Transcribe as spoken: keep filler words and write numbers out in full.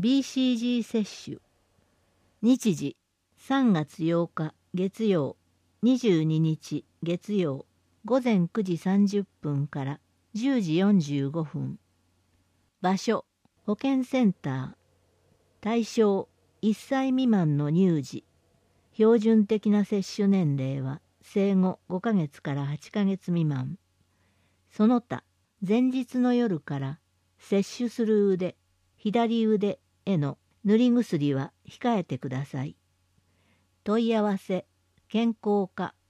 ビーシージー 接種。日時さんがつようか月曜、にじゅうににち月曜、午前くじさんじゅっぷんからじゅうじよんじゅうごふん。場所保健センター。対象いっさい未満の乳児。標準的な接種年齢は生後ごかげつからはちかげつ未満。その他前日の夜から接種する腕、左腕への塗り薬は控えてください。問い合わせ健康課